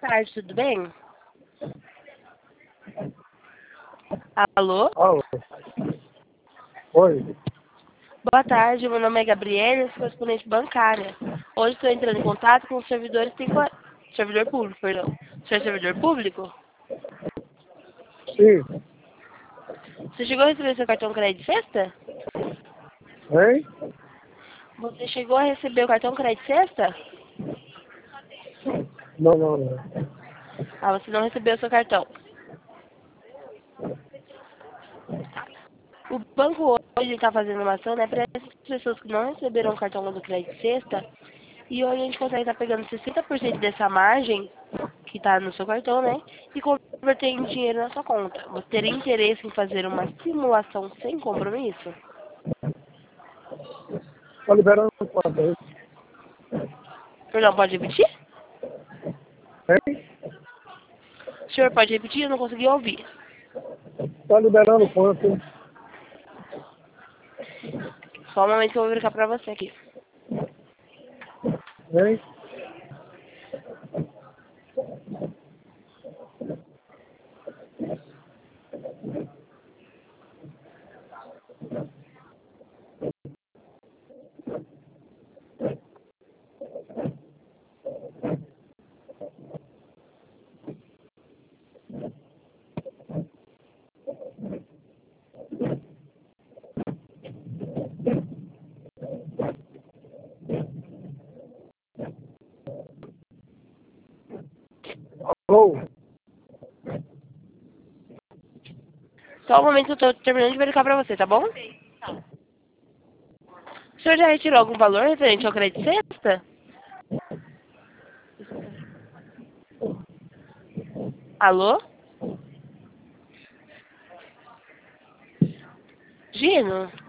tarde, tudo bem? Alô? Alô? Oi? Boa tarde, meu nome é Gabriela, sou correspondente bancária. Hoje estou entrando em contato com os servidores servidor público, perdão. O senhor é servidor público? Sim. Você chegou a receber seu cartão crédito sexta? Hein? Você chegou a receber o cartão crédito sexta? Não. Ah, você não recebeu o seu cartão. O banco hoje está fazendo uma ação, né, para essas pessoas que não receberam o cartão do crédito sexta. E hoje a gente consegue estar pegando 60% dessa margem que está no seu cartão, né? E converter em dinheiro na sua conta. Você teria interesse em fazer uma simulação sem compromisso? Tá liberando quanto aí? Perdão, pode repetir? Hein? O senhor pode repetir? Eu não consegui ouvir. Tá liberando quanto? Só um momento que eu vou verificar para você aqui. Hein? Alô? Só um momento que eu estou terminando de verificar para você, tá bom? O senhor já retirou algum valor referente ao crédito sexta? Alô? Gino?